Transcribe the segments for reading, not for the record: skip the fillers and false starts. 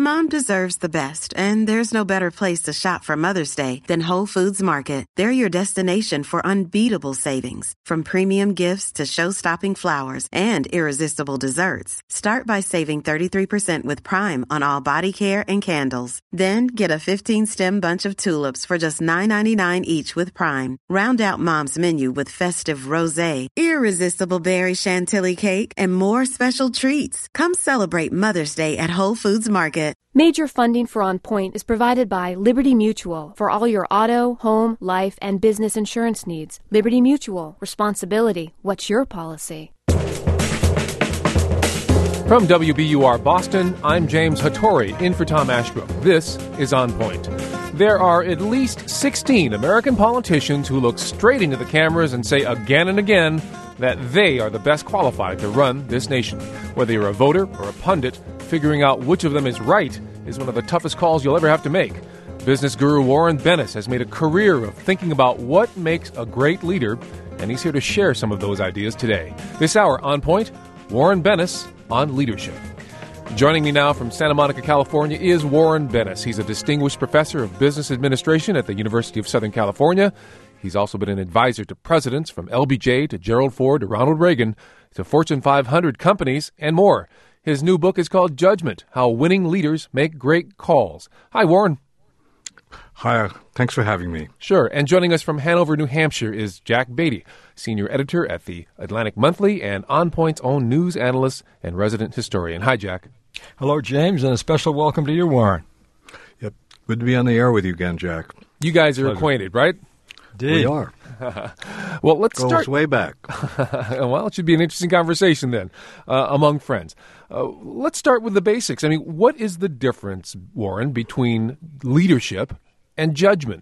Mom deserves the best, and there's no better place to shop for Mother's Day than Whole Foods Market. They're your destination for unbeatable savings, from premium gifts to show-stopping flowers and irresistible desserts. Start by saving 33% with Prime on all body care and candles. Then get a 15-stem bunch of tulips for just $9.99 each with Prime. Round out Mom's menu with festive rosé, irresistible berry chantilly cake, and more special treats. Come celebrate Mother's Day at Whole Foods Market. Major funding for On Point is provided by Liberty Mutual for all your auto, home, life, and business insurance needs. Liberty Mutual. Responsibility. What's your policy? From WBUR Boston, I'm James Hattori, in for Tom Ashbrook. This is On Point. There are at least 16 American politicians who look straight into the cameras and say again and again that they are the best qualified to run this nation. Whether you're a voter or a pundit, figuring out which of them is right is one of the toughest calls you'll ever have to make. Business guru Warren Bennis has made a career of thinking about what makes a great leader, and he's here to share some of those ideas today. This hour, On Point, Warren Bennis on leadership. Joining me now from Santa Monica, California, is Warren Bennis. He's a distinguished professor of business administration at the University of Southern California. He's also been an advisor to presidents from LBJ to Gerald Ford to Ronald Reagan to Fortune 500 companies and more. His new book is called Judgment: How Winning Leaders Make Great Calls. Hi, Warren. Hi, thanks for having me. Sure. And joining us from Hanover, New Hampshire is Jack Beatty, senior editor at the Atlantic Monthly and On Point's own news analyst and resident historian. Hi, Jack. Hello, James, and a special welcome to you, Warren. Yep. Good to be on the air with you again, Jack. You guys are acquainted, right? Indeed. We are. Well, let's start. Goes way back. Well, it should be an interesting conversation then among friends. Let's start with the basics. I mean, what is the difference, Warren, between leadership and judgment?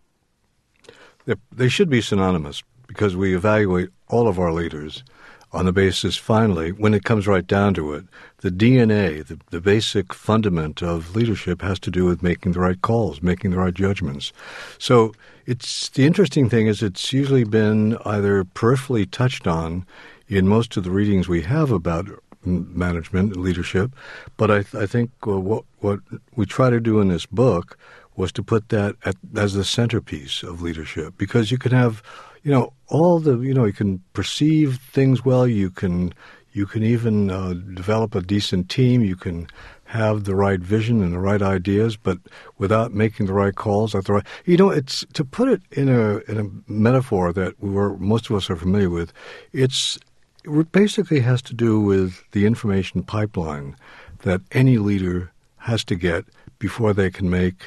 They should be synonymous because we evaluate all of our leaders on the basis, finally, when it comes right down to it, the DNA, the basic fundament of leadership has to do with making the right calls, making the right judgments. So the interesting thing is it's usually been either peripherally touched on in most of the readings we have about management and leadership, but I think what we try to do in this book was to put that as the centerpiece of leadership, because you can have you can perceive things well. You can even develop a decent team. You can have the right vision and the right ideas, but without making the right calls at the right. It's to put it in a metaphor that most of us are familiar with. It basically has to do with the information pipeline that any leader has to get before they can make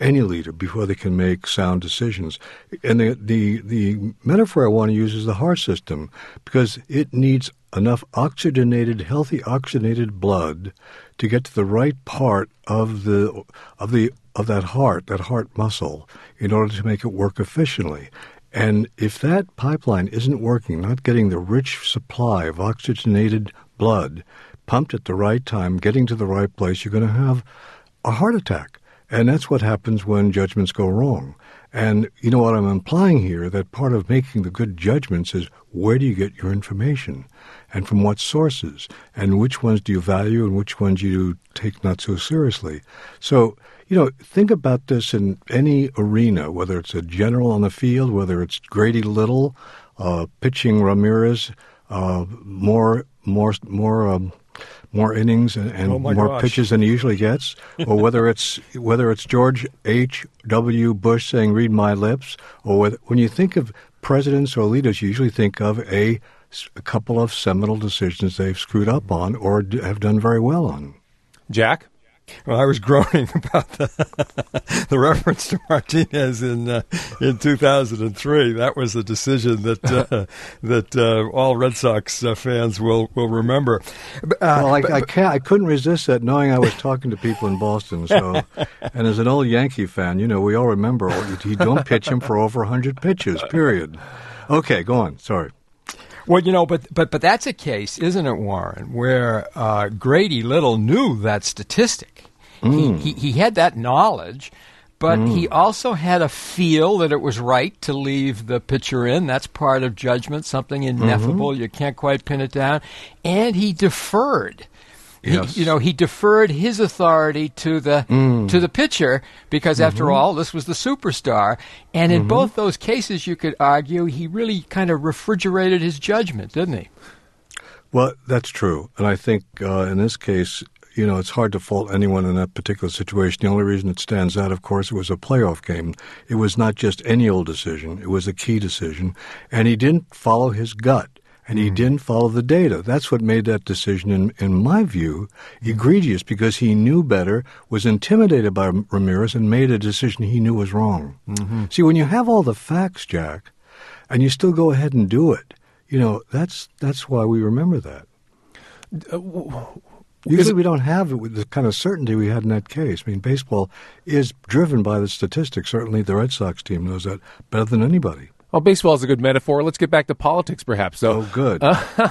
sound decisions. And the metaphor I want to use is the heart system, because it needs enough healthy oxygenated blood to get to the right part of that heart muscle, in order to make it work efficiently. And if that pipeline isn't working, not getting the rich supply of oxygenated blood pumped at the right time, getting to the right place, you're going to have a heart attack. And that's what happens when judgments go wrong. And you know what I'm implying here, that part of making the good judgments is where do you get your information and from what sources, and which ones do you value and which ones you take not so seriously. So, think about this in any arena, whether it's a general on the field, whether it's Grady Little pitching Ramirez more innings and more pitches than he usually gets, or whether it's George H.W. Bush saying "read my lips," or when you think of presidents or leaders, you usually think of a couple of seminal decisions they've screwed up on or have done very well on. Jack? Well, I was groaning about the reference to Martinez in 2003. That was a decision that all Red Sox fans will remember. I couldn't resist that, knowing I was talking to people in Boston. So, and as an old Yankee fan, we all remember you don't pitch him for over 100 pitches. Period. Okay, go on. Sorry. Well, but that's a case, isn't it, Warren, where Grady Little knew that statistic. He had that knowledge, but he also had a feel that it was right to leave the pitcher in. That's part of judgment, something ineffable. You can't quite pin it down. And he deferred. Yes. He deferred his authority to the pitcher because, after all, this was the superstar. And in both those cases, you could argue he really kind of refrigerated his judgment, didn't he? Well, that's true. And I think in this case, it's hard to fault anyone in that particular situation. The only reason it stands out, of course, it was a playoff game. It was not just any old decision. It was a key decision. And he didn't follow his gut. And he didn't follow the data. That's what made that decision, in my view, egregious, because he knew better, was intimidated by Ramirez, and made a decision he knew was wrong. See, when you have all the facts, Jack, and you still go ahead and do it, that's why we remember that. Usually we don't have it with the kind of certainty we had in that case. I mean, baseball is driven by the statistics. Certainly the Red Sox team knows that better than anybody. Well, baseball is a good metaphor. Let's get back to politics, perhaps. So, good.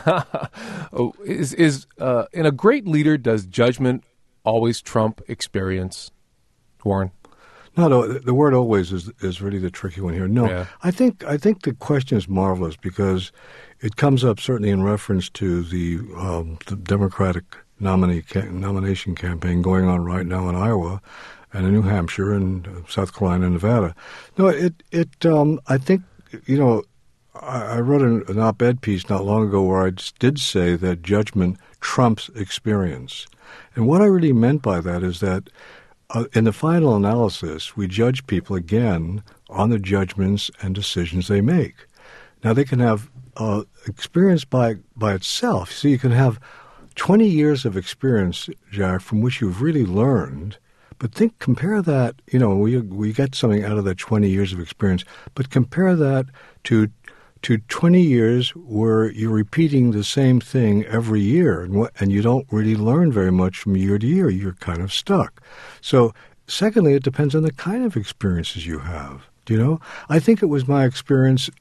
In a great leader, does judgment always trump experience, Warren? No, the word "always" is really the tricky one here. No, Yeah. I think the question is marvelous because it comes up certainly in reference to the Democratic nomination campaign going on right now in Iowa, and in New Hampshire, and South Carolina, and Nevada. No, I think. I wrote an op-ed piece not long ago where I did say that judgment trumps experience. And what I really meant by that is that in the final analysis, we judge people again on the judgments and decisions they make. Now, they can have experience by itself. So you can have 20 years of experience, Jack, from which you've really learned. But compare that, we get something out of that 20 years of experience, but compare that to 20 years where you're repeating the same thing every year, and you don't really learn very much from year to year. You're kind of stuck. So, secondly, it depends on the kind of experiences you have. I think it was my experience,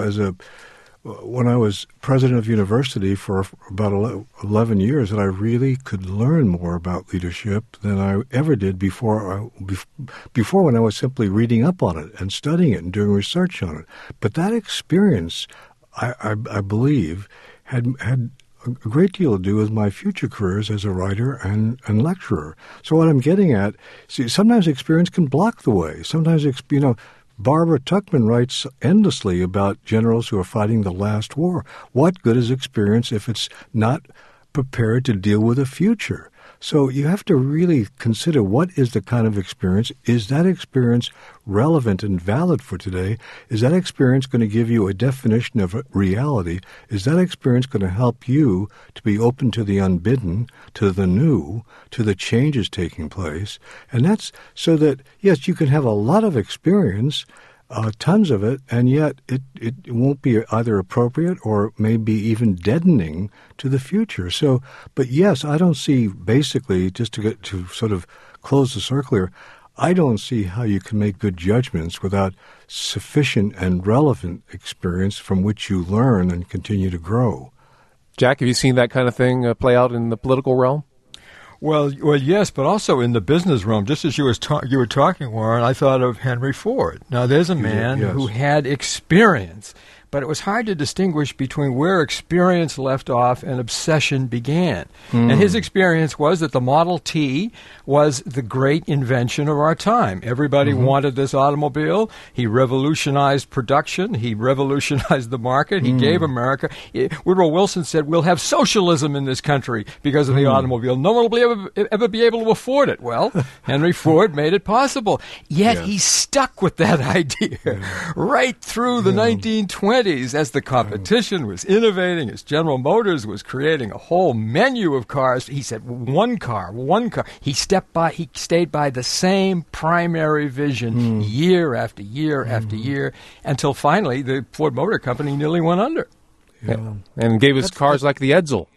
when I was president of university for about 11 years, that I really could learn more about leadership than I ever did before when I was simply reading up on it and studying it and doing research on it. But that experience, I believe, had a great deal to do with my future careers as a writer and lecturer. So what I'm getting at, sometimes experience can block the way. Sometimes, Barbara Tuchman writes endlessly about generals who are fighting the last war. What good is experience if it's not prepared to deal with the future? So you have to really consider what is the kind of experience. Is that experience relevant and valid for today? Is that experience going to give you a definition of reality? Is that experience going to help you to be open to the unbidden, to the new, to the changes taking place? And that's so that, yes, you can have a lot of experience, tons of it, and yet it won't be either appropriate or maybe even deadening to the future. So, but yes, I don't see, basically, just to sort of close the circle here, I don't see how you can make good judgments without sufficient and relevant experience from which you learn and continue to grow. Jack, have you seen that kind of thing play out in the political realm? Well, yes, but also in the business realm. Just as you were talking, Warren, I thought of Henry Ford. Now, there's a man who had experience, but it was hard to distinguish between where experience left off and obsession began. And his experience was that the Model T was the great invention of our time. Everybody wanted this automobile. He revolutionized production. He revolutionized the market. He gave America. Woodrow Wilson said, we'll have socialism in this country because of the automobile. No one will ever be able to afford it. Well, Henry Ford made it possible. Yet he stuck with that idea right through the 1920s. As the competition was innovating, as General Motors was creating a whole menu of cars, he said, one car. He stayed by the same primary vision year after year after year, until finally the Ford Motor Company nearly went under. Yeah. And gave us cars like the Edsel.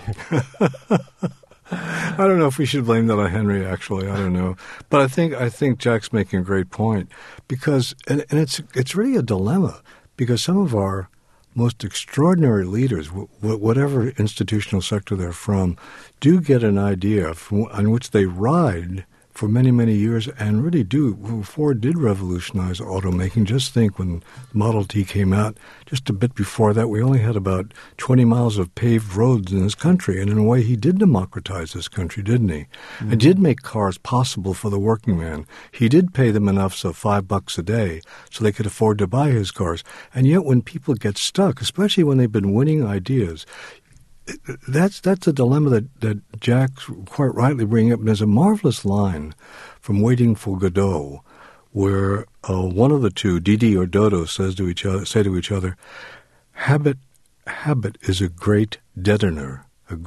I don't know if we should blame that on Henry, actually. I don't know. But I think Jack's making a great point, because and it's really a dilemma. Because some of our most extraordinary leaders, whatever institutional sector they're from, do get an idea on which they ride for many, many years, and really Ford did revolutionize automaking. Just think when the Model T came out, just a bit before that, we only had about 20 miles of paved roads in this country. And in a way, he did democratize this country, didn't he? Mm-hmm. And did make cars possible for the working man. He did pay them enough, so $5 a day, so they could afford to buy his cars. And yet when people get stuck, especially when they've been winning ideas, that's a dilemma that Jack's quite rightly bringing up. And there's a marvelous line from Waiting for Godot where one of the two, Didi or Dodo, say to each other, habit is a great deadener,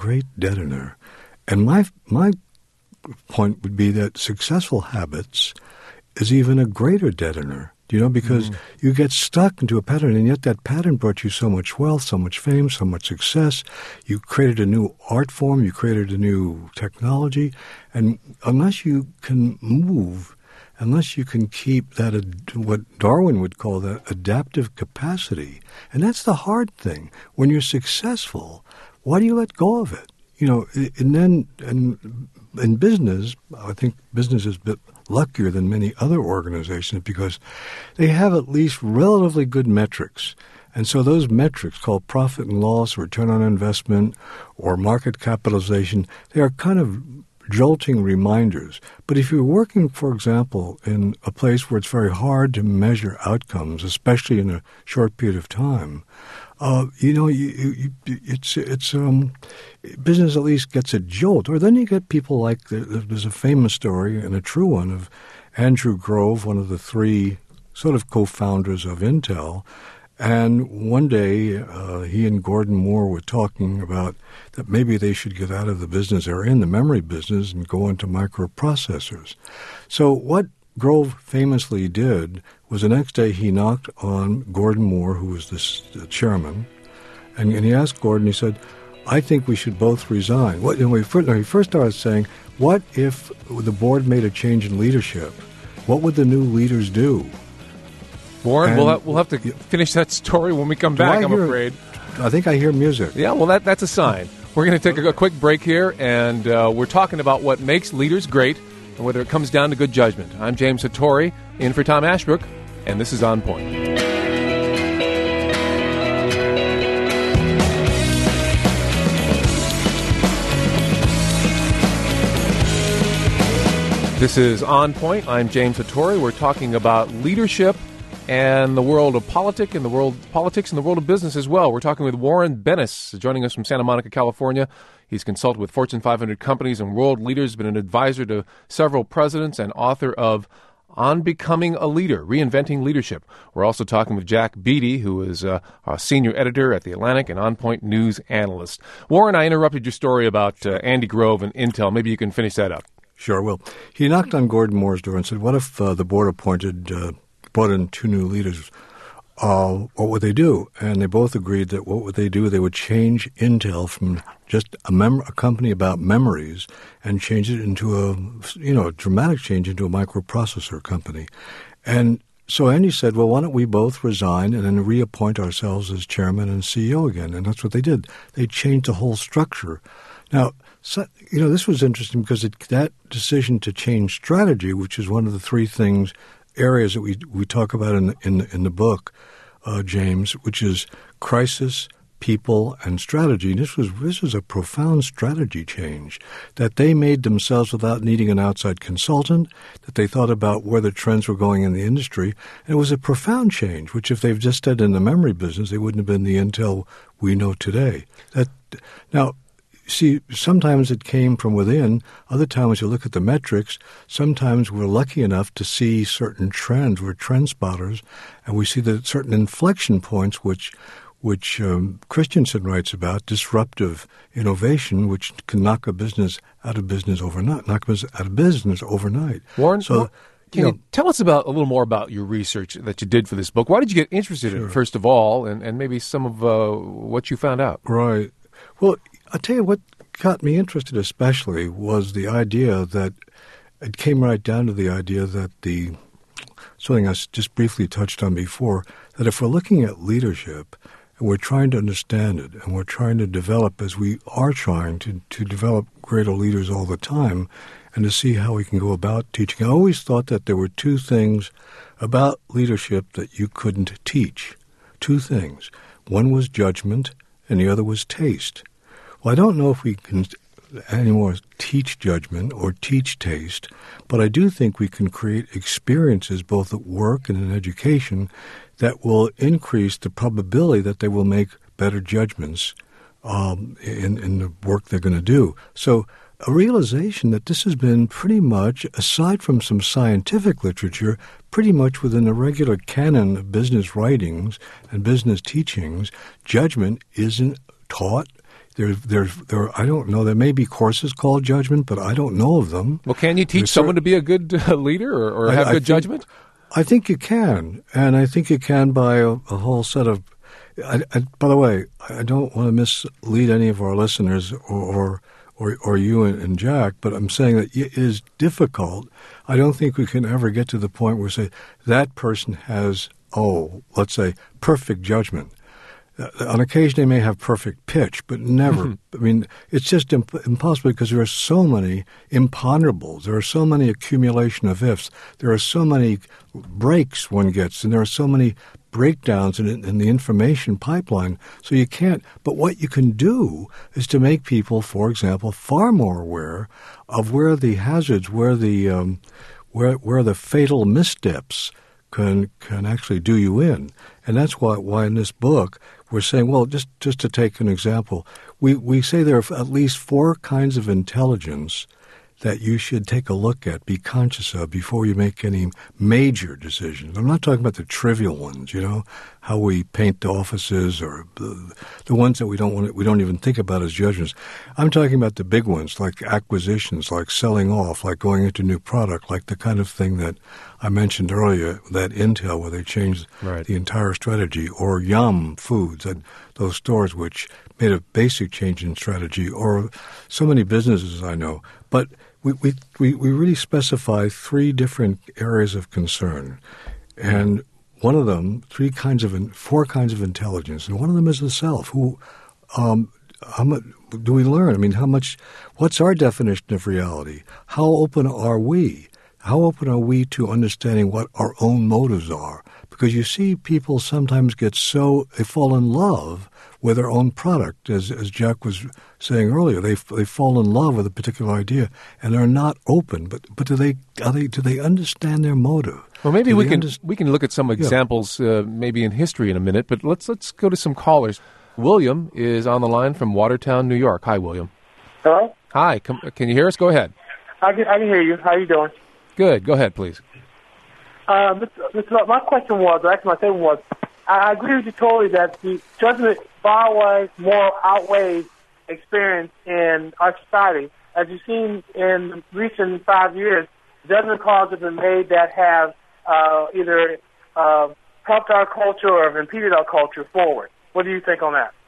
And my point would be that successful habits is even a greater deadener. Because you get stuck into a pattern, and yet that pattern brought you so much wealth, so much fame, so much success. You created a new art form, you created a new technology, and unless you can move, unless you can keep that, what Darwin would call that adaptive capacity, and that's the hard thing. When you're successful, why do you let go of it? And then in business, I think business is a bit luckier than many other organizations because they have at least relatively good metrics. And so those metrics called profit and loss, return on investment, or market capitalization, they are kind of jolting reminders. But if you're working, for example, in a place where it's very hard to measure outcomes, especially in a short period of time, business at least gets a jolt. Or then you get people like, there's a famous story and a true one of Andrew Grove, one of the three sort of co-founders of Intel. And one day he and Gordon Moore were talking about that maybe they should get out of the business they're in, the memory business, and go into microprocessors. So what Grove famously did was the next day he knocked on Gordon Moore, who was the chairman, and he asked Gordon, he said, I think we should both resign. He first started saying, what if the board made a change in leadership? What would the new leaders do? Warren, we'll have to finish that story when we come back, I'm afraid. I think I hear music. Yeah, well, that's a sign. We're going to take a quick break here, and we're talking about what makes leaders great and whether it comes down to good judgment. I'm James Hattori, in for Tom Ashbrook, and this is On Point. This is On Point. I'm James Hattori. We're talking about leadership and the world of politics and the world of business as well. We're talking with Warren Bennis, joining us from Santa Monica, California. He's consulted with Fortune 500 companies and world leaders, been an advisor to several presidents, and author of On Becoming a Leader, Reinventing Leadership. We're also talking with Jack Beatty, who is a senior editor at The Atlantic and On Point news analyst. Warren, I interrupted your story about Andy Grove and Intel. Maybe you can finish that up. Sure, well, he knocked on Gordon Moore's door and said, what if the board brought in two new leaders? What would they do? And they both agreed that what would they do? They would change Intel from just a company about memories and change it into a dramatic change into a microprocessor company. And so Andy said, well, why don't we both resign and then reappoint ourselves as chairman and CEO again? And that's what they did. They changed the whole structure. Now, this was interesting because that decision to change strategy, which is one of the three areas that we talk about in the book, James, which is crisis, people, and strategy. And this was a profound strategy change that they made themselves without needing an outside consultant, that they thought about where the trends were going in the industry. And it was a profound change, which if they've just stayed in the memory business, they wouldn't have been the Intel we know today. Now, see, sometimes it came from within. Other times you look at the metrics. Sometimes we're lucky enough to see certain trends. We're trend spotters, and we see that certain inflection points, which Christensen writes about, disruptive innovation, which can knock a business out of business overnight. Warren, can you tell us a little more about your research that you did for this book? Why did you get interested in it, first of all, and maybe some of what you found out? Right. Well, I'll tell you what got me interested especially was the idea that it came right down to the idea that something I just briefly touched on before, that if we're looking at leadership and we're trying to understand it and we're trying to develop, as we are trying to develop greater leaders all the time, and to see how we can go about teaching. I always thought that there were two things about leadership that you couldn't teach. Two things. One was judgment, and the other was taste. Well, I don't know if we can anymore teach judgment or teach taste, but I do think we can create experiences both at work and in education that will increase the probability that they will make better judgments in the work they're going to do. So a realization that this has been pretty much, aside from some scientific literature, pretty much within the regular canon of business writings and business teachings, judgment isn't taught. There, I don't know. There may be courses called judgment, but I don't know of them. Well, can you teach someone to be a good leader or have good judgment? I think you can, and I think you can by a whole set of. By the way, I don't want to mislead any of our listeners or you and Jack, but I'm saying that it is difficult. I don't think we can ever get to the point where we say that person has, let's say, perfect judgment. On occasion, they may have perfect pitch, but never. I mean, it's just impossible because there are so many imponderables. There are so many accumulation of ifs. There are so many breaks one gets, and there are so many breakdowns in the information pipeline. So you can't. But what you can do is to make people, for example, far more aware of where the hazards, where the fatal missteps can actually do you in. And that's why in this book we're saying, well, just to take an example, we say there are at least 4 kinds of intelligence that you should take a look at, be conscious of before you make any major decisions. I'm not talking about the trivial ones, how we paint the offices or the ones that we don't even think about as judgments. I'm talking about the big ones, like acquisitions, like selling off, like going into new product, like the kind of thing that I mentioned earlier, that Intel, where they changed the entire strategy, or Yum Foods, those stores which made a basic change in strategy, or so many businesses I know. But we really specify 3 different areas of concern, and one of them, 4 kinds of intelligence, and one of them is the self. How much do we learn? I mean, what's our definition of reality? How open are we? How open are we to understanding what our own motives are? Because you see people sometimes they fall in love with their own product, as Jack was saying earlier. They fall in love with a particular idea, and they're not open. But do they understand their motive? Well, maybe we can look at some examples, maybe in history in a minute. But let's go to some callers. William is on the line from Watertown, New York. Hi, William. Hello. Hi. Can you hear us? Go ahead. I can hear you. How are you doing? Good. Go ahead, please. My question was, or actually my statement was, I agree with you totally that the judgment far more outweighs experience in our society. As you've seen in the recent 5 years, judgment calls have been made that have either helped our culture or have impeded our culture forward. What do you think on that?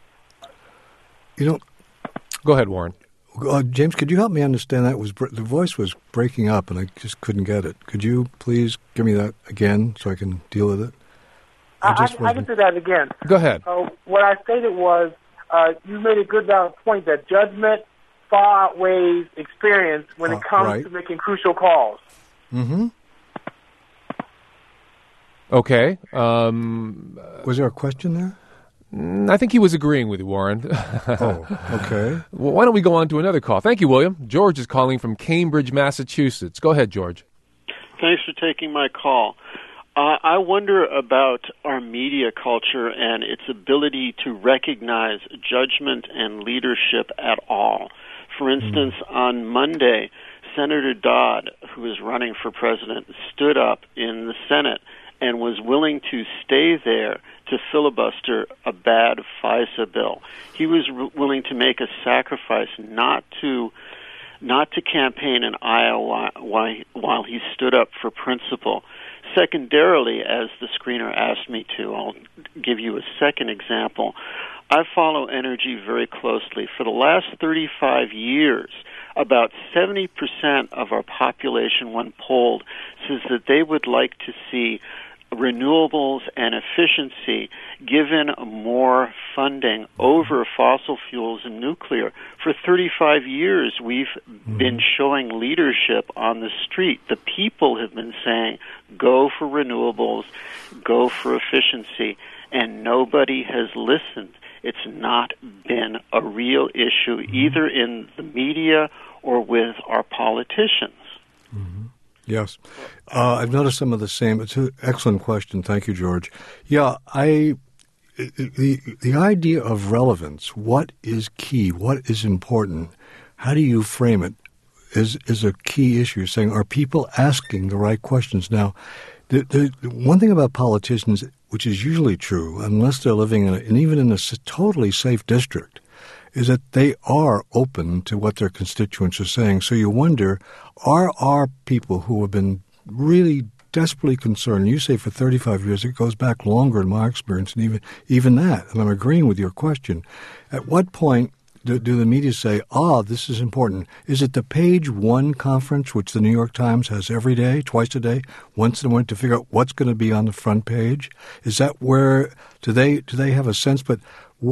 Go ahead, Warren. James, could you help me understand that? The voice was breaking up, and I just couldn't get it. Could you please give me that again so I can deal with it? I can do that again. Go ahead. What I stated was, you made a good valid point that judgment far outweighs experience when it comes to making crucial calls. Mm-hmm. Okay. Was there a question there? I think he was agreeing with you, Warren. Okay. Well, why don't we go on to another call? Thank you, William. George is calling from Cambridge, Massachusetts. Go ahead, George. Thanks for taking my call. I wonder about our media culture and its ability to recognize judgment and leadership at all. For instance, on Monday, Senator Dodd, who is running for president, stood up in the Senate and was willing to stay there to filibuster a bad FISA bill. He was willing to make a sacrifice not to campaign in Iowa while he stood up for principle. Secondarily, as the screener asked me to, I'll give you a second example. I follow energy very closely. For the last 35 years, about 70% of our population, when polled, says that they would like to see renewables and efficiency, given more funding over fossil fuels and nuclear. For 35 years, we've been showing leadership on the street. The people have been saying, go for renewables, go for efficiency, and nobody has listened. It's not been a real issue either in the media or with our politicians. Mm-hmm. Yes. I've noticed some of the same. It's an excellent question. Thank you, George. Yeah, the idea of relevance, what is key, what is important, how do you frame it, is a key issue, saying, are people asking the right questions? Now, the one thing about politicians, which is usually true, unless they're living even in a totally safe district, is that they are open to what their constituents are saying. So you wonder, are people who have been really desperately concerned, you say for 35 years, it goes back longer in my experience, and even that, and I'm agreeing with your question, at what point do the media say, this is important? Is it the Page One conference, which the New York Times has every day, twice a day, once in a month, to figure out what's going to be on the front page? Is that where, do they have a sense? But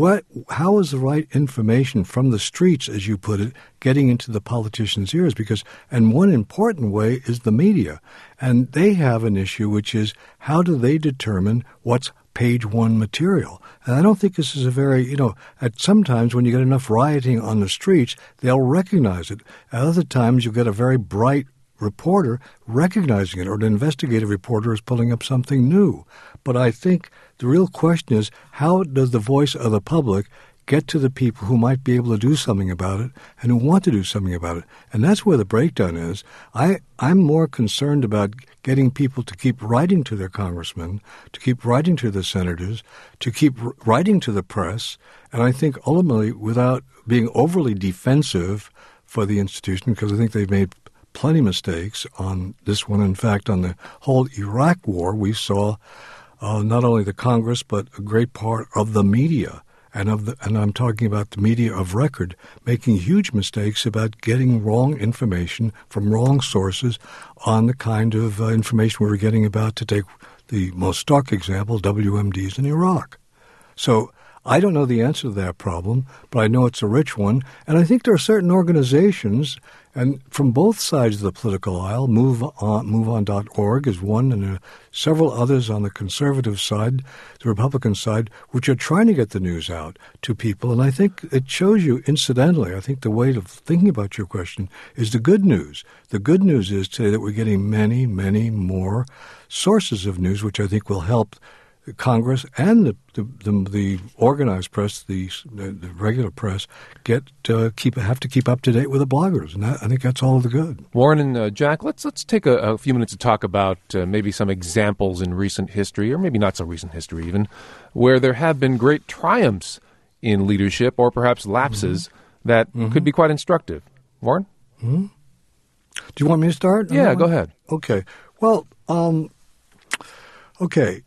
how is the right information from the streets, as you put it, getting into the politicians' ears? And one important way is the media. And they have an issue, which is, how do they determine what's Page One material? And I don't think this is a very, at sometimes when you get enough rioting on the streets, they'll recognize it. At other times, you get a very bright reporter recognizing it, or an investigative reporter is pulling up something new. But I think the real question is, how does the voice of the public get to the people who might be able to do something about it and who want to do something about it? And that's where the breakdown is. I'm more concerned about getting people to keep writing to their congressmen, to keep writing to the senators, to keep writing to the press, and I think ultimately without being overly defensive for the institution, because I think they've made plenty of mistakes on this one. In fact, on the whole Iraq war, we saw not only the Congress, but a great part of the media, and I'm talking about the media of record, making huge mistakes about getting wrong information from wrong sources on the kind of information we were getting about, to take the most stark example, WMDs in Iraq. So I don't know the answer to that problem, but I know it's a rich one. And I think there are certain organizations, and from both sides of the political aisle, MoveOn.org is one, and several others on the conservative side, the Republican side, which are trying to get the news out to people. And I think it shows you, incidentally, I think the way of thinking about your question is the good news. The good news is today that we're getting many, many more sources of news, which I think will help Congress and the organized press, the regular press, have to keep up to date with the bloggers, and I think that's all the good. Warren and Jack, let's take a few minutes to talk about maybe some examples in recent history, or maybe not so recent history even, where there have been great triumphs in leadership, or perhaps lapses that could be quite instructive. Warren? Mm-hmm. Do you want me to start? Yeah, go ahead. Okay. Well, okay.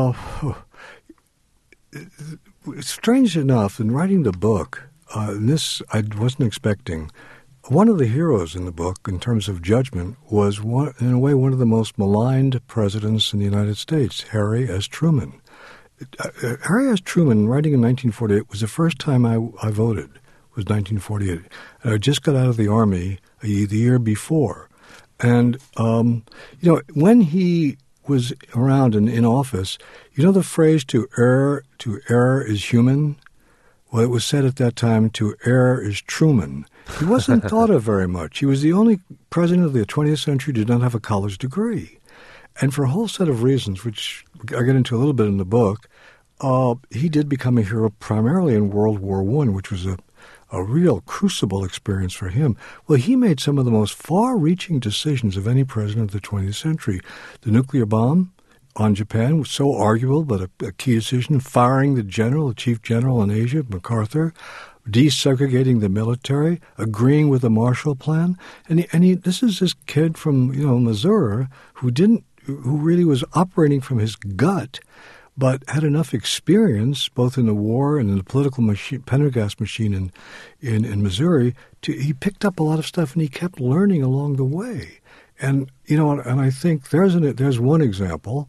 Strange enough, in writing the book, this I wasn't expecting. One of the heroes in the book, in terms of judgment, was in a way one of the most maligned presidents in the United States, Harry S. Truman. Harry S. Truman, writing in 1948, was the first time I voted. It was 1948. And I just got out of the Army the year before, and when he was around and in office, the phrase to err is human? Well, it was said at that time, to err is Truman. He wasn't thought of very much. He was the only president of the 20th century who did not have a college degree. And for a whole set of reasons, which I get into a little bit in the book, he did become a hero primarily in World War I, which was a real crucible experience for him. Well, he made some of the most far-reaching decisions of any president of the 20th century. The nuclear bomb on Japan was so arguable, but a key decision. Firing the chief general in Asia, MacArthur, desegregating the military, agreeing with the Marshall Plan. And this is this kid from Missouri who really was operating from his gut, but had enough experience, both in the war and in the political machine, Pendergast machine in Missouri, he picked up a lot of stuff, and he kept learning along the way. And and I think there's one example.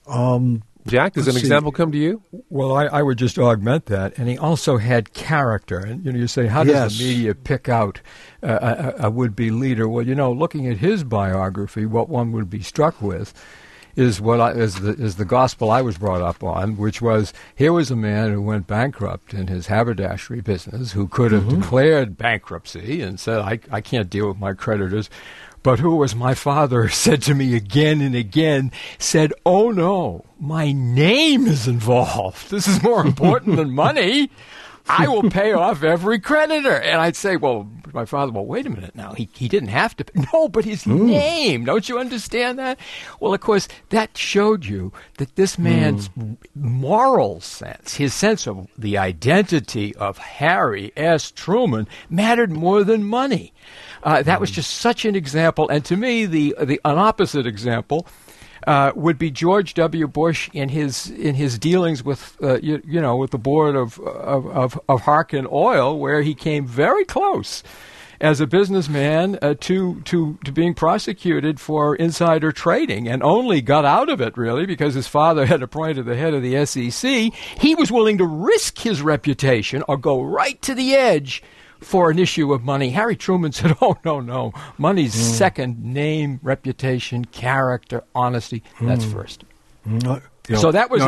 Jack, does an example come to you? Well, I would just augment that. And he also had character. And you say, how does the media pick out a would-be leader? Well, looking at his biography, what one would be struck with is the gospel I was brought up on, which was, here was a man who went bankrupt in his haberdashery business, who could have declared bankruptcy and said, I can't deal with my creditors, but who, as my father said to me again and again, said, oh no, my name is involved. This is more important than money. I will pay off every creditor. And I'd say, well, my father, wait a minute now. He didn't have to. No, but his name. Don't you understand that? Well, of course, that showed you that this man's moral sense, his sense of the identity of Harry S. Truman, mattered more than money. That was just such an example. And to me, an opposite example would be George W. Bush in his dealings with with the board of Harkin Oil, where he came very close as a businessman to being prosecuted for insider trading, and only got out of it really because his father had appointed the head of the SEC. He was willing to risk his reputation or go right to the edge for an issue of money. Harry Truman said, oh, no. Money's second, name, reputation, character, honesty. That's first. So that was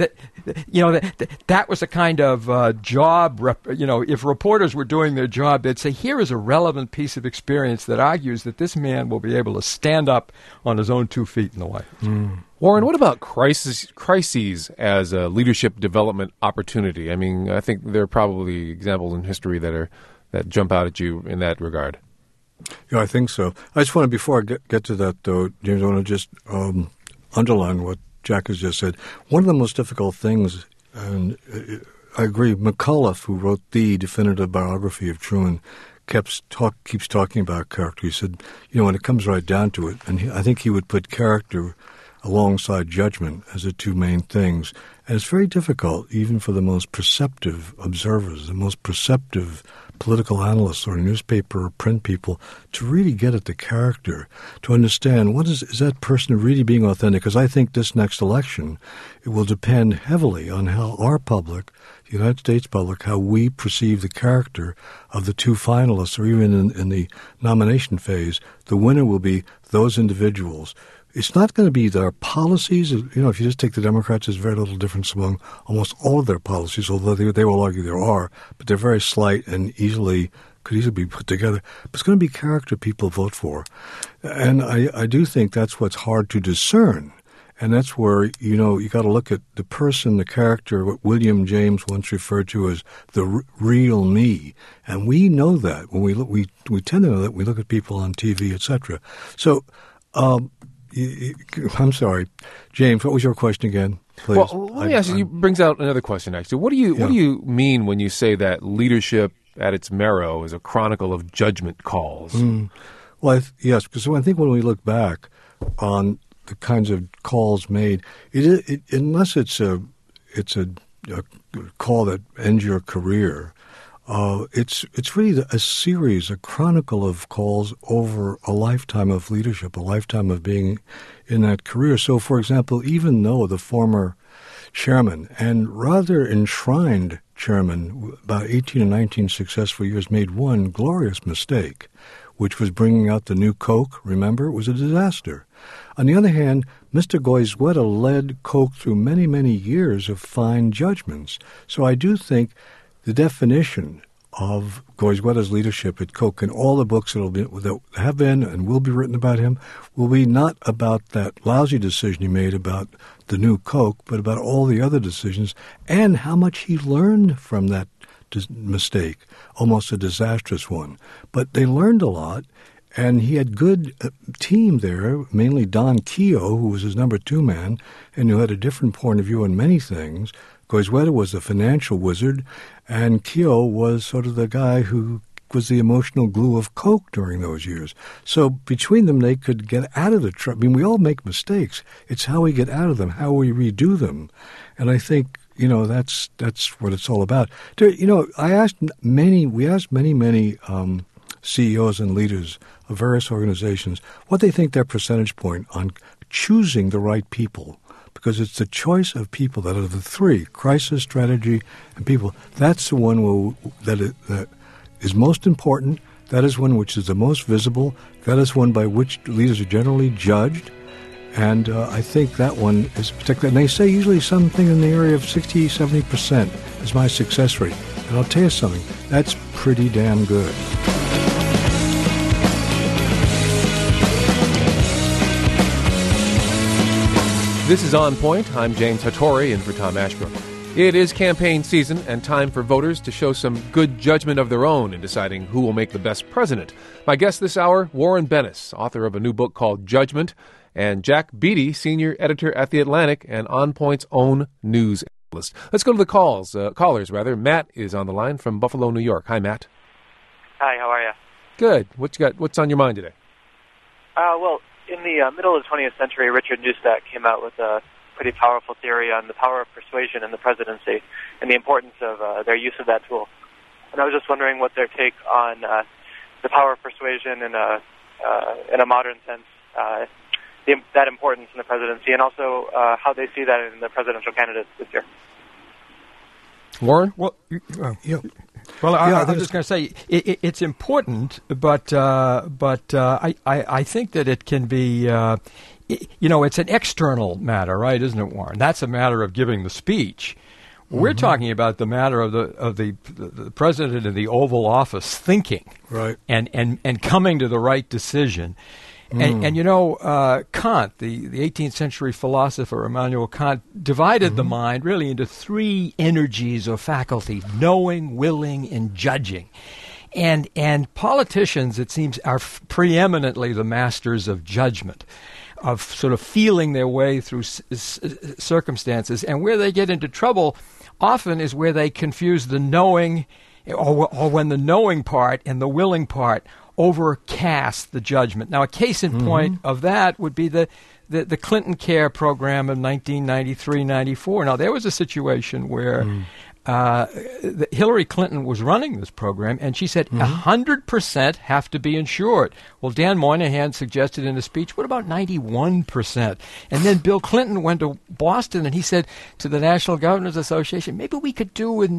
that was a kind of job. If reporters were doing their job, they'd say, here is a relevant piece of experience that argues that this man will be able to stand up on his own 2 feet in the White House. Warren, what about crises as a leadership development opportunity? I mean, I think there are probably examples in history that jump out at you in that regard. Yeah, I think so. I just want to, before I get to that, though, James, I want to just underline what Jack has just said. One of the most difficult things, and I agree, McCullough, who wrote the definitive biography of Truman, keeps talking about character. He said, when it comes right down to it, and I think he would put character alongside judgment as the two main things. And it's very difficult, even for the most perceptive observers, the most perceptive political analysts or newspaper or print people, to really get at the character, to understand is that person really being authentic? Because I think this next election, it will depend heavily on how our public, the United States public, how we perceive the character of the two finalists, or even in the nomination phase. The winner will be those individuals. It's not going to be their policies. If you just take the Democrats, there's very little difference among almost all of their policies, although they will argue there are, but they're very slight and could easily be put together. But it's going to be character people vote for. And I do think that's what's hard to discern. And that's where, you got to look at the person, the character, what William James once referred to as the real me. And we know that when we look, we tend to know that when we look at people on TV, etc. So, I'm sorry, James. What was your question again, please? Well, let me ask you. Brings out another question. Actually, what do you mean when you say that leadership at its marrow is a chronicle of judgment calls? Well, yes, because I think when we look back on the kinds of calls made, unless it's a call that ends your career. It's really a series, a chronicle of calls over a lifetime of leadership, a lifetime of being in that career. So, for example, even though the former chairman and rather enshrined chairman, about 18 and 19 successful years, made one glorious mistake, which was bringing out the new Coke. Remember, it was a disaster. On the other hand, Mr. Goizueta led Coke through many, many years of fine judgments. So I do think the definition of Goizueta's leadership at Coke and all the books that have been and will be written about him will be not about that lousy decision he made about the new Coke, but about all the other decisions and how much he learned from that mistake, almost a disastrous one. But they learned a lot, and he had good team there, mainly Don Keogh, who was his number 2 man and who had a different point of view on many things. Goizueta was the financial wizard, and Keogh was sort of the guy who was the emotional glue of Coke during those years. So between them, they could get out of the trouble. I mean, we all make mistakes. It's how we get out of them, how we redo them. And I think, that's what it's all about. We asked many CEOs and leaders of various organizations what they think their percentage point on choosing the right people because it's the choice of people that are the three, crisis, strategy, and people. That's the one that is most important. That is one which is the most visible. That is one by which leaders are generally judged. And I think that one is particular. And they say usually something in the area of 60, 70% is my success rate. And I'll tell you something, that's pretty damn good. This is On Point. I'm James Hattori, in for Tom Ashbrook. It is campaign season and time for voters to show some good judgment of their own in deciding who will make the best president. My guest this hour, Warren Bennis, author of a new book called Judgment, and Jack Beatty, senior editor at The Atlantic and On Point's own news analyst. Let's go to the callers. Matt is on the line from Buffalo, New York. Hi, Matt. Hi, how are you? Good. What's on your mind today? Well, in the middle of the 20th century, Richard Neustadt came out with a pretty powerful theory on the power of persuasion in the presidency and the importance of their use of that tool. And I was just wondering what their take on the power of persuasion in a modern sense, that importance in the presidency, and also how they see that in the presidential candidates this year. Warren? Well, I'm just going to say it's important, but I think that it can be, it's an external matter, right? Isn't it, Warren? That's a matter of giving the speech. We're talking about the matter of the president in the Oval Office thinking, right, and coming to the right decision. And Kant, the 18th century philosopher Immanuel Kant, divided the mind really into three energies or faculties: knowing, willing, and judging. And politicians, it seems, are preeminently the masters of judgment, of sort of feeling their way through circumstances. And where they get into trouble often is where they confuse the knowing, or when the knowing part and the willing part overcast the judgment. Now, a case in point of that would be the Clinton Care program of 1993-94. Now, there was a situation where Hillary Clinton was running this program, and she said 100% have to be insured. Well, Dan Moynihan suggested in a speech, what about 91%? And then Bill Clinton went to Boston, and he said to the National Governors Association, maybe we could do with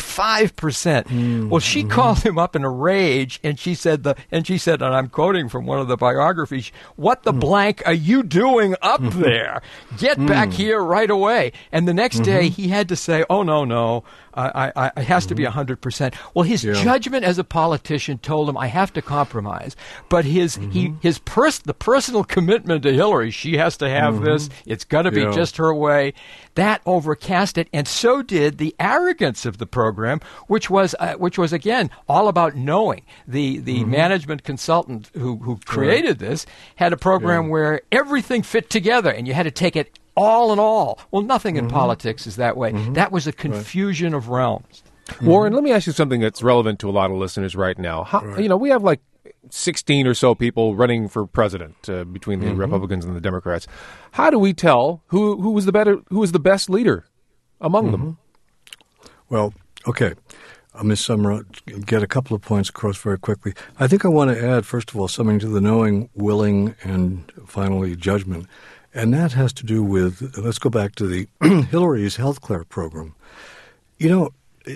95%. Well, she called him up in a rage, and she said, and I'm quoting from one of the biographies, "What the blank are you doing up there? Get back here right away." And the next day, he had to say, "Oh, no. It has to be 100%. Well, his judgment as a politician told him, I have to compromise. But the personal commitment to Hillary, she has to have this, it's got to be just her way, that overcast it. And so did the arrogance of the program, which was again, all about knowing. The management consultant who created this had a program where everything fit together, and you had to take it all in all. Well, nothing in politics is that way. That was a confusion of realms. Warren, let me ask you something that's relevant to a lot of listeners right now. We have like 16 or so people running for president between the Republicans and the Democrats. How do we tell who was the best leader among them? Well, okay. Ms. Summer, get a couple of points across very quickly. I think I want to add, first of all, something to the knowing, willing, and finally judgment. And that has to do with, let's go back to the Hillary's healthcare program. It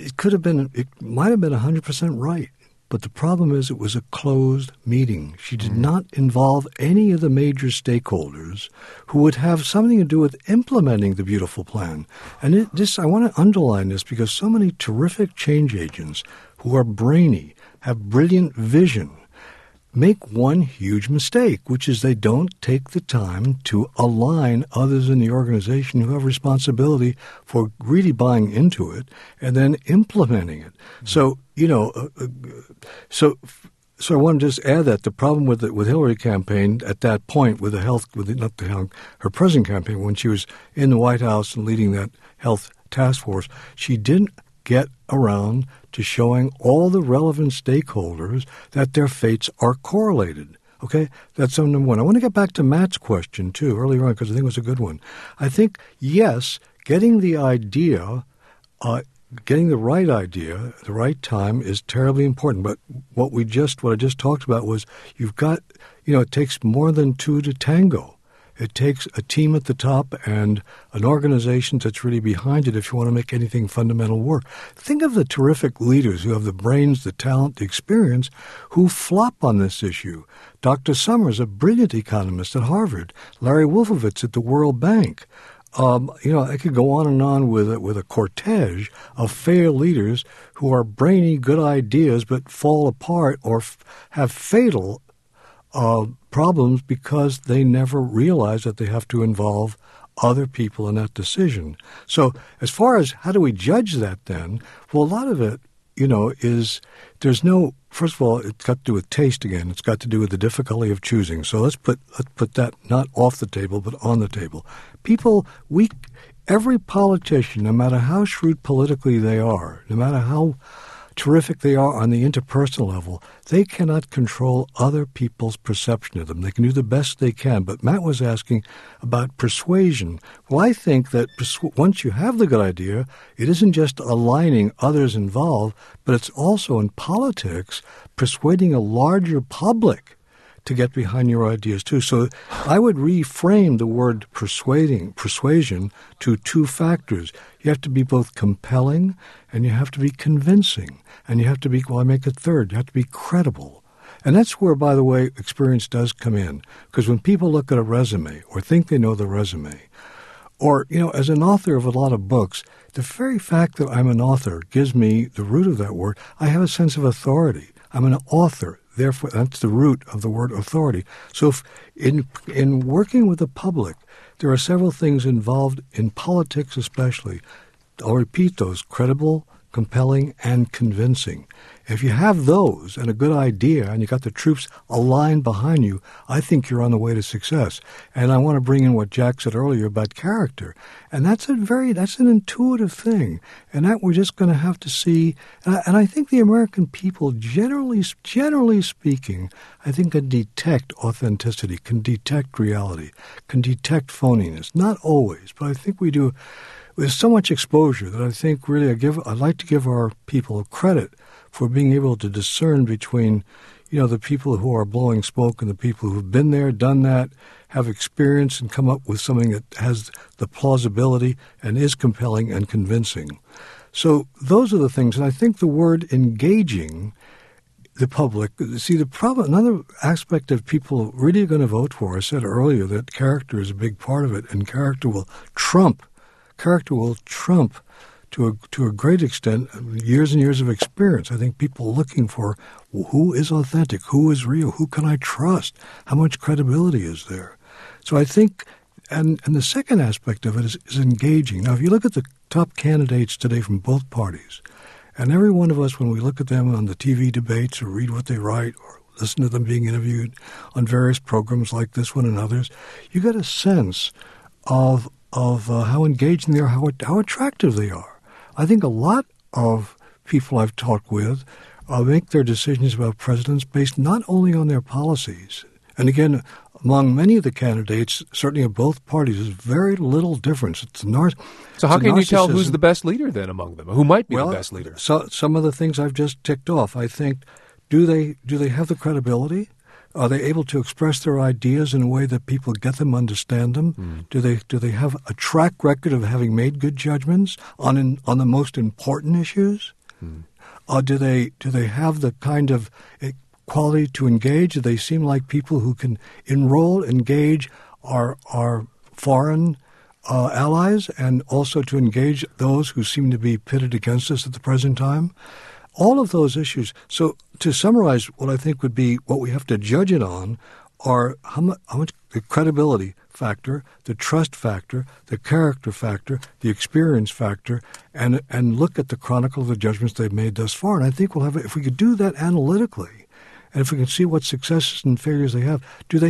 might have been 100% right, but the problem is it was a closed meeting. She did not involve any of the major stakeholders who would have something to do with implementing the beautiful plan. And I want to underline this because so many terrific change agents who are brainy, have brilliant vision, make one huge mistake, which is they don't take the time to align others in the organization who have responsibility for really buying into it and then implementing it. So, so I want to just add that the problem with Hillary campaign at that point her present campaign, when she was in the White House and leading that health task force, she didn't get around to showing all the relevant stakeholders that their fates are correlated. Okay? That's number one. I want to get back to Matt's question, too, earlier on, because I think it was a good one. I think, yes, getting the idea, getting the right idea at the right time is terribly important. But what I just talked about was you've got, it takes more than two to tango. It takes a team at the top and an organization that's really behind it if you want to make anything fundamental work. Think of the terrific leaders who have the brains, the talent, the experience, who flop on this issue. Dr. Summers, a brilliant economist at Harvard. Larry Wolfowitz at the World Bank. I could go on and on with a cortege of failed leaders who are brainy, good ideas but fall apart or have fatal problems because they never realize that they have to involve other people in that decision. So as far as how do we judge that then, well, a lot of it, is there's no, first of all, it's got to do with taste again. It's got to do with the difficulty of choosing. So let's put that not off the table but on the table. Every politician, no matter how shrewd politically they are, no matter how terrific they are on the interpersonal level, they cannot control other people's perception of them. They can do the best they can. But Matt was asking about persuasion. Well, I think that once you have the good idea, it isn't just aligning others involved, but it's also in politics persuading a larger public to get behind your ideas too. So I would reframe the word persuasion to two factors. You have to be both compelling and you have to be convincing. And you have to be, I make it third, you have to be credible. And that's where, by the way, experience does come in. Because when people look at a resume or think they know the resume, or, as an author of a lot of books, the very fact that I'm an author gives me, the root of that word, I have a sense of authority. I'm an author. Therefore, that's the root of the word authority. So in working with the public, there are several things involved in politics especially. I'll repeat those: credible, compelling, and convincing. If you have those and a good idea and you got the troops aligned behind you, I think you're on the way to success. And I want to bring in what Jack said earlier about character. And that's an intuitive thing. And that we're just going to have to see. And I think the American people, generally speaking, I think can detect authenticity, can detect reality, can detect phoniness. Not always, but I think we do. There's so much exposure that I think really I'd like to give our people credit for being able to discern between, the people who are blowing smoke and the people who've been there, done that, have experience and come up with something that has the plausibility and is compelling and convincing. So those are the things. And I think the word engaging the public, see the problem, another aspect of people really are going to vote for, I said earlier that character is a big part of it, and character will trump to a great extent years and years of experience. I think people are looking for who is authentic, who is real, who can I trust, how much credibility is there. So I think, and the second aspect of it is engaging. Now, if you look at the top candidates today from both parties, and every one of us, when we look at them on the TV debates or read what they write or listen to them being interviewed on various programs like this one and others, you get a sense of how engaging they are, how attractive they are. I think a lot of people I've talked with make their decisions about presidents based not only on their policies. And again, among many of the candidates, certainly of both parties, there's very little difference. So how can you tell who's the best leader then among them? Who might be the best leader? So some of the things I've just ticked off, I think, do they have the credibility? Are they able to express their ideas in a way that people get them, understand them? Do they have a track record of having made good judgments on the most important issues? Do they have the kind of quality to engage? Do they seem like people who can enroll, engage our foreign allies, and also to engage those who seem to be pitted against us at the present time? All of those issues. So to summarize, what I think would be what we have to judge it on are how much the credibility factor, the trust factor, the character factor, the experience factor, and look at the chronicle of the judgments they've made thus far. And I think we'll have, if we could do that analytically, and if we can see what successes and failures they have, do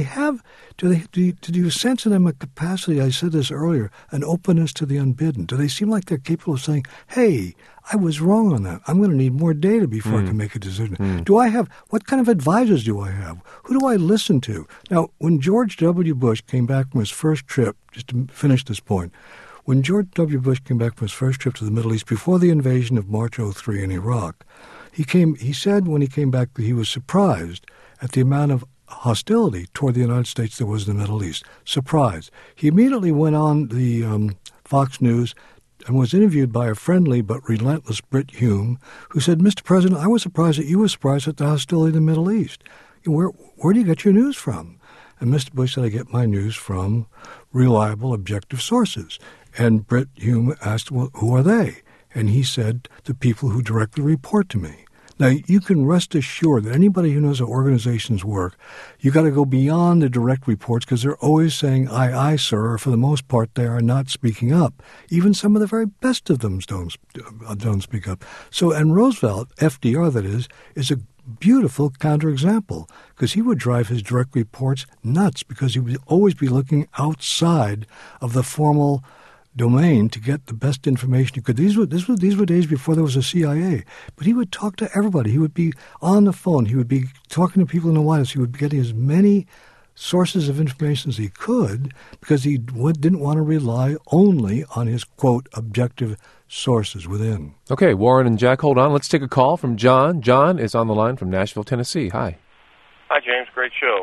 you sense in them a capacity, I said this earlier, an openness to the unbidden? Do they seem like they're capable of saying, hey, I was wrong on that. I'm going to need more data before I can make a decision. What kind of advisors do I have? Who do I listen to? Now, when George W. Bush came back from his first trip, just to finish this point, when George W. Bush came back from his first trip to the Middle East before the invasion of March 03 in Iraq, he said when he came back that he was surprised at the amount of hostility toward the United States there was in the Middle East. Surprise. He immediately went on the Fox News and was interviewed by a friendly but relentless Brit Hume, who said, Mr. President, I was surprised that you were surprised at the hostility in the Middle East. Where do you get your news from? And Mr. Bush said, I get my news from reliable, objective sources. And Brit Hume asked, well, who are they? And he said, the people who directly report to me. Now, you can rest assured that anybody who knows how organizations work, you got to go beyond the direct reports because they're always saying, aye, aye, sir, or for the most part, they are not speaking up. Even some of the very best of them don't speak up. So, and Roosevelt, FDR that is a beautiful counterexample because he would drive his direct reports nuts because he would always be looking outside of the formal domain to get the best information he could. These were days before there was a CIA. But he would talk to everybody. He would be on the phone. He would be talking to people in the White House. He would be getting as many sources of information as he could because he didn't want to rely only on his, quote, objective sources within. Okay, Warren and Jack, hold on. Let's take a call from John. John is on the line from Nashville, Tennessee. Hi. Hi, James. Great show.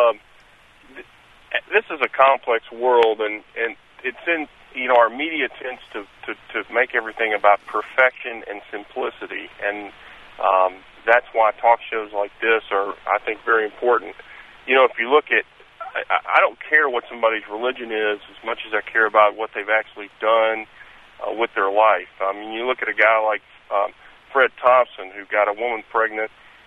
This is a complex world, and it's in, our media tends to make everything about perfection and simplicity, and that's why talk shows like this are, I think, very important. If you look at, I don't care what somebody's religion is as much as I care about what they've actually done with their life. I mean, you look at a guy like Fred Thompson, who got a woman pregnant,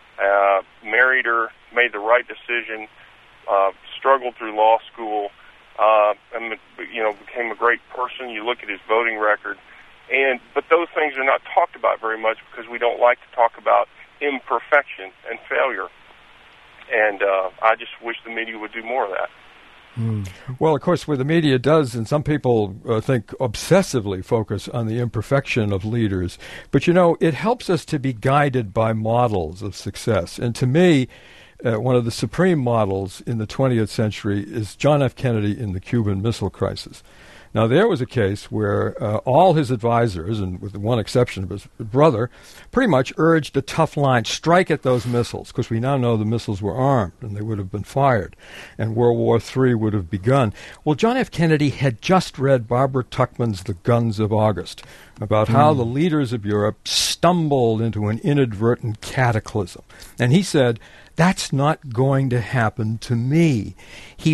married her, made the right decision, struggled through law school, and became a great person. You look at his voting record, but those things are not talked about very much because we don't like to talk about imperfection and failure. And I just wish the media would do more of that. Well, of course, what the media does, and some people think obsessively focus on the imperfection of leaders, but it helps us to be guided by models of success. And to me, one of the supreme models in the 20th century is John F. Kennedy in the Cuban Missile Crisis. Now, there was a case where all his advisors, and with the one exception of his brother, pretty much urged a tough line, strike at those missiles, because we now know the missiles were armed and they would have been fired, and World War III would have begun. Well, John F. Kennedy had just read Barbara Tuchman's The Guns of August, about how the leaders of Europe stumbled into an inadvertent cataclysm. And he said, that's not going to happen to me. He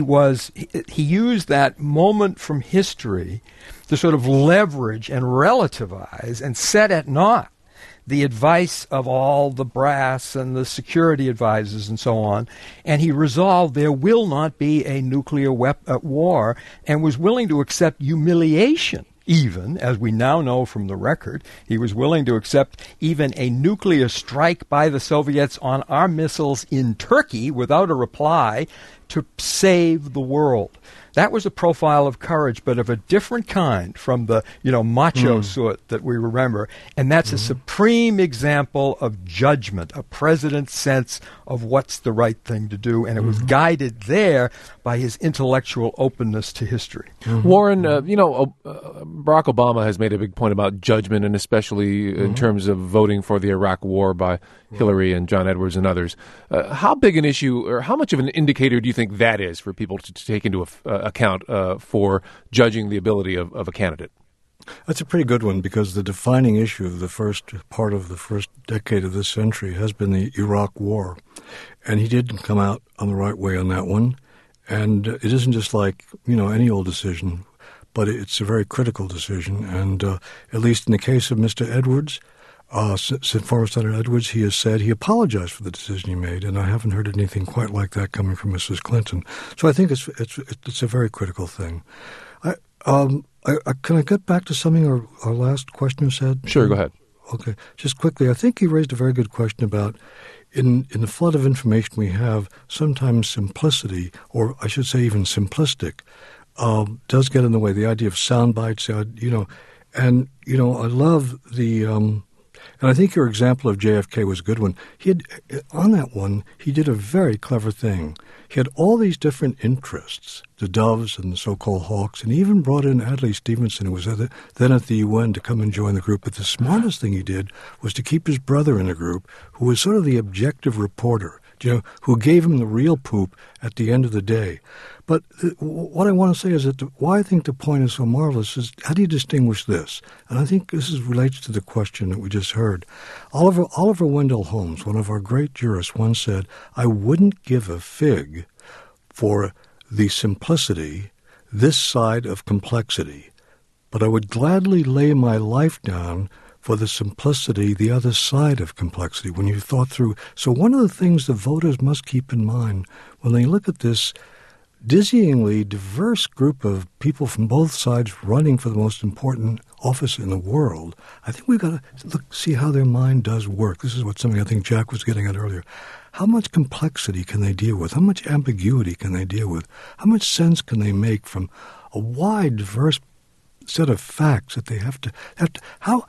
used that moment from history to sort of leverage and relativize and set at naught the advice of all the brass and the security advisors and so on. And he resolved there will not be a nuclear war, and was willing to accept humiliation. Even, as we now know from the record, he was willing to accept even a nuclear strike by the Soviets on our missiles in Turkey without a reply to save the world. That was a profile of courage, but of a different kind from the, macho sort that we remember. And that's a supreme example of judgment, a president's sense of what's the right thing to do. And it was guided there by his intellectual openness to history. Warren, Barack Obama has made a big point about judgment, and especially in terms of voting for the Iraq War by Hillary and John Edwards and others. How big an issue, or how much of an indicator do you think that is for people to take into account for judging the ability of a candidate? That's a pretty good one, because the defining issue of the first part of the first decade of this century has been the Iraq War. And he didn't come out on the right way on that one. And it isn't just like, any old decision, but it's a very critical decision. And at least in the case of Mr. Edwards, former Senator Edwards, he has said he apologized for the decision he made, and I haven't heard anything quite like that coming from Mrs. Clinton. So I think it's a very critical thing. Can I get back to something our last questioner said? Sure, go ahead. Okay, just quickly, I think he raised a very good question about in the flood of information we have, sometimes simplicity, or I should say even simplistic, does get in the way. The idea of sound bites, I love the. And I think your example of JFK was a good one. On that one, he did a very clever thing. He had all these different interests, the Doves and the so-called Hawks, and he even brought in Adlai Stevenson, who was then at the UN, to come and join the group. But the smartest thing he did was to keep his brother in the group, who was sort of the objective reporter, who gave him the real poop at the end of the day. But what I want to say is that why I think the point is so marvelous is how do you distinguish this? And I think this relates to the question that we just heard. Oliver Wendell Holmes, one of our great jurists, once said, "I wouldn't give a fig for the simplicity this side of complexity, but I would gladly lay my life down for the simplicity the other side of complexity," when you thought through. So one of the things the voters must keep in mind when they look at this dizzyingly diverse group of people from both sides running for the most important office in the world, I think we've got to see how their mind does work. This is something I think Jack was getting at earlier. How much complexity can they deal with? How much ambiguity can they deal with? How much sense can they make from a wide, diverse set of facts that they have to how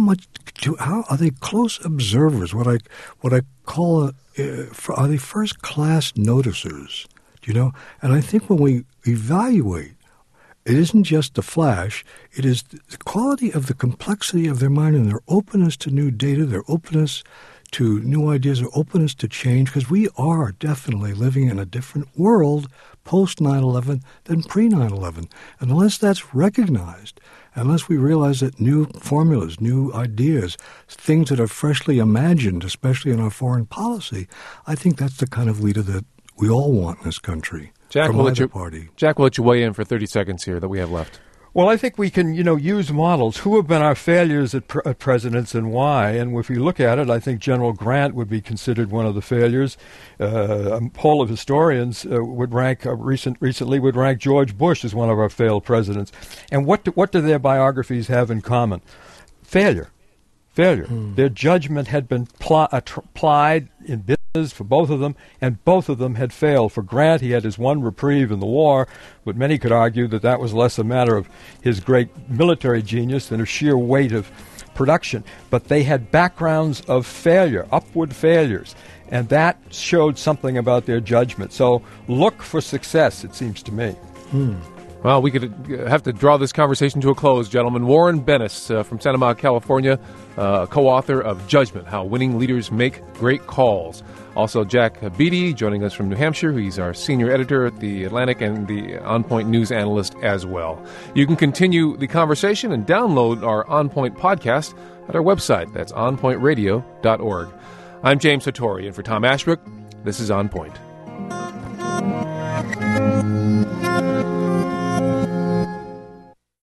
are they close observers? What I call are they first class noticers? And I think when we evaluate, it isn't just the flash, it is the quality of the complexity of their mind and their openness to new data, their openness to new ideas, their openness to change, because we are definitely living in a different world post 9/11 than pre 9/11. And unless that's recognized, unless we realize that new formulas, new ideas, things that are freshly imagined, especially in our foreign policy, I think that's the kind of leader that we all want in this country. Jack, we'll let you weigh in for 30 seconds here that we have left. Well, I think we can, use models. Who have been our failures at presidents and why? And if you look at it, I think General Grant would be considered one of the failures. A poll of historians would rank recently would rank George Bush as one of our failed presidents. And what do their biographies have in common? Failure. Their judgment had been applied in business for both of them, and both of them had failed. For Grant, he had his one reprieve in the war, but many could argue that was less a matter of his great military genius than of sheer weight of production. But they had backgrounds of failure, upward failures, and that showed something about their judgment. So look for success, it seems to me. Well, we could have to draw this conversation to a close, gentlemen. Warren Bennis from Santa Monica, California, co-author of Judgment, How Winning Leaders Make Great Calls. Also, Jack Beatty joining us from New Hampshire. He's our senior editor at The Atlantic and the On Point news analyst as well. You can continue the conversation and download our On Point podcast at our website. That's onpointradio.org. I'm James Hattori, and for Tom Ashbrook, this is On Point.